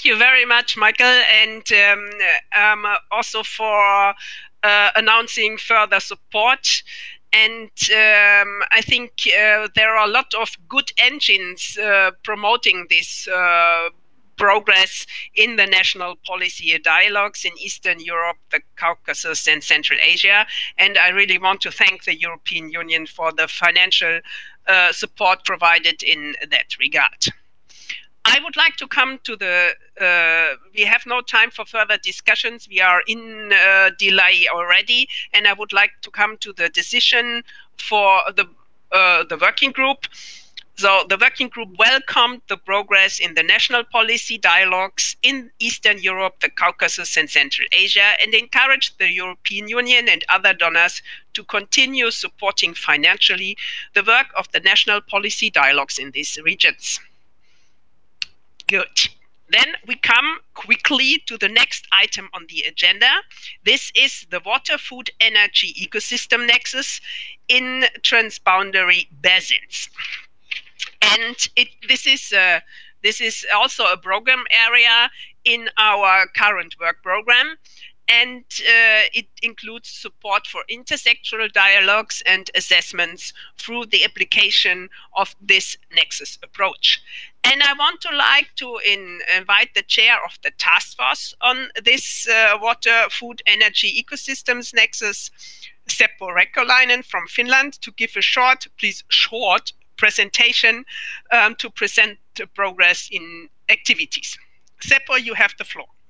Thank you very much, Michael, and also for announcing further support. And I think there are a lot of good engines promoting this progress in the national policy dialogues in Eastern Europe, the Caucasus, and Central Asia. And I really want to thank the European Union for the financial support provided in that regard. I would like to come to the. We have no time for further discussions. We are in delay already, and I would like to come to the decision for the working group. So the working group welcomed the progress in the national policy dialogues in Eastern Europe, the Caucasus, and Central Asia, and encouraged the European Union and other donors to continue supporting financially the work of the national policy dialogues in these regions. Good. Then we come quickly to the next item on the agenda. This is the water, food, energy ecosystem nexus in transboundary basins. And this is also a program area in our current work program. And it includes support for intersectoral dialogues and assessments through the application of this nexus approach. And I want to invite the chair of the task force on this water, food, energy ecosystems nexus, Seppo Rekkolainen from Finland, to give a short presentation to present the progress in activities. Seppo, you have the floor.